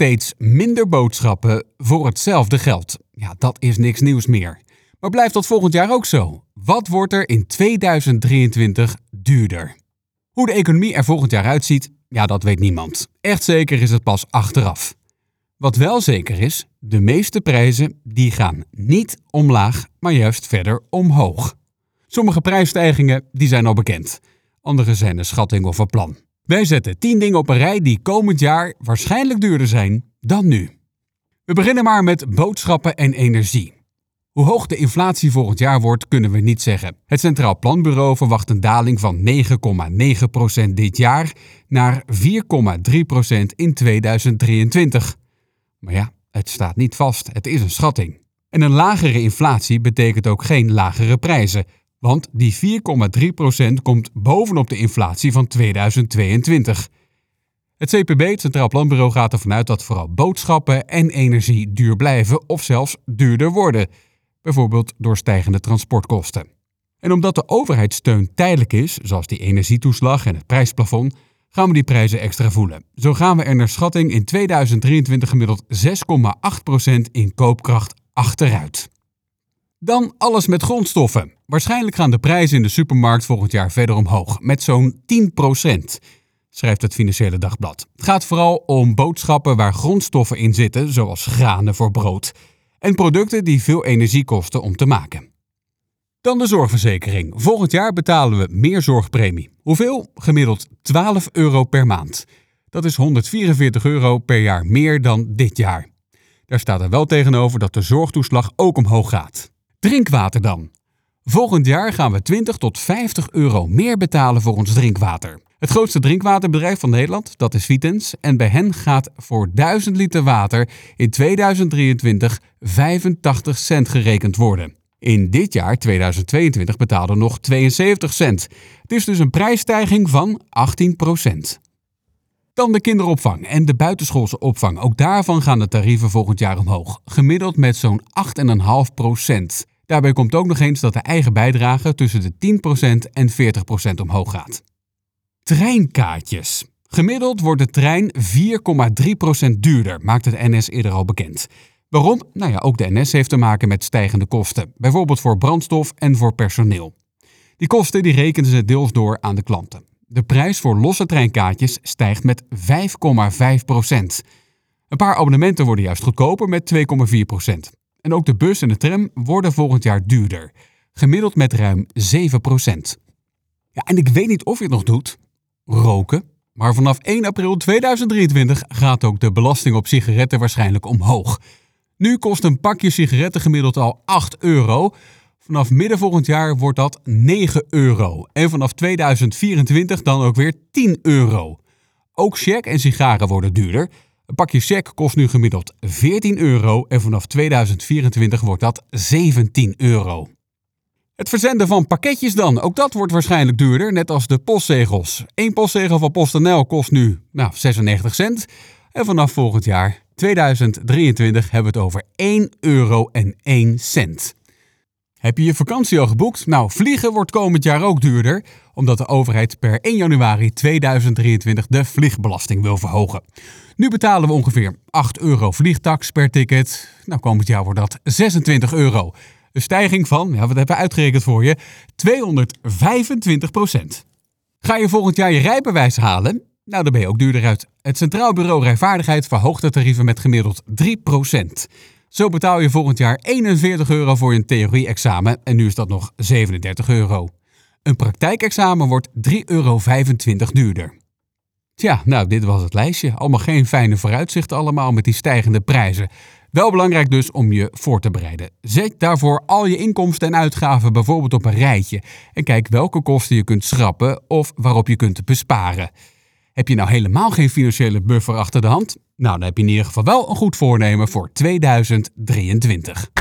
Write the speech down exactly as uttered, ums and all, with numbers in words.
Steeds minder boodschappen voor hetzelfde geld. Ja, dat is niks nieuws meer. Maar blijft dat volgend jaar ook zo? Wat wordt er in tweeduizend drieëntwintig duurder? Hoe de economie er volgend jaar uitziet, ja, dat weet niemand. Echt zeker is het pas achteraf. Wat wel zeker is, de meeste prijzen die gaan niet omlaag, maar juist verder omhoog. Sommige prijsstijgingen die zijn al bekend. Andere zijn een schatting of een plan. Wij zetten tien dingen op een rij die komend jaar waarschijnlijk duurder zijn dan nu. We beginnen maar met boodschappen en energie. Hoe hoog de inflatie volgend jaar wordt, kunnen we niet zeggen. Het Centraal Planbureau verwacht een daling van negen komma negen procent dit jaar naar vier komma drie procent in tweeduizend drieëntwintig. Maar ja, het staat niet vast, het is een schatting. En een lagere inflatie betekent ook geen lagere prijzen, want die vier komma drie procent komt bovenop de inflatie van tweeduizend tweeëntwintig. Het C P B, het Centraal Planbureau, gaat ervan uit dat vooral boodschappen en energie duur blijven of zelfs duurder worden. Bijvoorbeeld door stijgende transportkosten. En omdat de overheidssteun tijdelijk is, zoals die energietoeslag en het prijsplafond, gaan we die prijzen extra voelen. Zo gaan we er naar schatting in tweeduizend drieëntwintig gemiddeld zes komma acht procent in koopkracht achteruit. Dan alles met grondstoffen. Waarschijnlijk gaan de prijzen in de supermarkt volgend jaar verder omhoog, met zo'n tien procent, schrijft het Financiële Dagblad. Het gaat vooral om boodschappen waar grondstoffen in zitten, zoals granen voor brood, en producten die veel energie kosten om te maken. Dan de zorgverzekering. Volgend jaar betalen we meer zorgpremie. Hoeveel? Gemiddeld twaalf euro per maand. Dat is honderdvierenveertig euro per jaar meer dan dit jaar. Daar staat er wel tegenover dat de zorgtoeslag ook omhoog gaat. Drinkwater dan. Volgend jaar gaan we twintig tot vijftig euro meer betalen voor ons drinkwater. Het grootste drinkwaterbedrijf van Nederland, dat is Vitens, en bij hen gaat voor duizend liter water in tweeduizend drieëntwintig vijfentachtig cent gerekend worden. In dit jaar, tweeduizend tweeëntwintig, betaalden we nog tweeënzeventig cent. Het is dus een prijsstijging van achttien procent. Dan de kinderopvang en de buitenschoolse opvang. Ook daarvan gaan de tarieven volgend jaar omhoog. Gemiddeld met zo'n acht komma vijf procent. Daarbij komt ook nog eens dat de eigen bijdrage tussen de tien procent en veertig procent omhoog gaat. Treinkaartjes. Gemiddeld wordt de trein vier komma drie procent duurder, maakt het N S eerder al bekend. Waarom? Nou ja, ook de N S heeft te maken met stijgende kosten. Bijvoorbeeld voor brandstof en voor personeel. Die kosten die rekenen ze deels door aan de klanten. De prijs voor losse treinkaartjes stijgt met vijf komma vijf procent. Een paar abonnementen worden juist goedkoper met twee komma vier procent. En ook de bus en de tram worden volgend jaar duurder. Gemiddeld met ruim zeven procent. Ja, en ik weet niet of je het nog doet, roken. Maar vanaf één april tweeduizend drieëntwintig gaat ook de belasting op sigaretten waarschijnlijk omhoog. Nu kost een pakje sigaretten gemiddeld al acht euro. Vanaf midden volgend jaar wordt dat negen euro. En vanaf tweeduizend vierentwintig dan ook weer tien euro. Ook check en sigaren worden duurder. Een pakje check kost nu gemiddeld veertien euro en vanaf tweeduizend vierentwintig wordt dat zeventien euro. Het verzenden van pakketjes dan, ook dat wordt waarschijnlijk duurder, net als de postzegels. Eén postzegel van PostNL kost nu nou, zesennegentig cent. En vanaf volgend jaar, tweeduizend drieëntwintig, hebben we het over één euro en één cent. Heb je je vakantie al geboekt? Nou, vliegen wordt komend jaar ook duurder, omdat de overheid per één januari tweeduizend drieëntwintig de vliegbelasting wil verhogen. Nu betalen we ongeveer acht euro vliegtax per ticket. Nou, komend jaar wordt dat zesentwintig euro. Een stijging van, ja, wat hebben we uitgerekend voor je, tweehonderdvijfentwintig procent. Ga je volgend jaar je rijbewijs halen? Nou, dan ben je ook duurder uit. Het Centraal Bureau Rijvaardigheid verhoogt de tarieven met gemiddeld drie procent. Zo betaal je volgend jaar eenenveertig euro voor je theorie-examen en nu is dat nog zevenendertig euro. Een praktijkexamen wordt drie euro vijfentwintig duurder. Tja, nou, dit was het lijstje. Allemaal geen fijne vooruitzichten allemaal met die stijgende prijzen. Wel belangrijk dus om je voor te bereiden. Zet daarvoor al je inkomsten en uitgaven bijvoorbeeld op een rijtje. En kijk welke kosten je kunt schrappen of waarop je kunt besparen. Heb je nou helemaal geen financiële buffer achter de hand? Nou, dan heb je in ieder geval wel een goed voornemen voor tweeduizend drieëntwintig.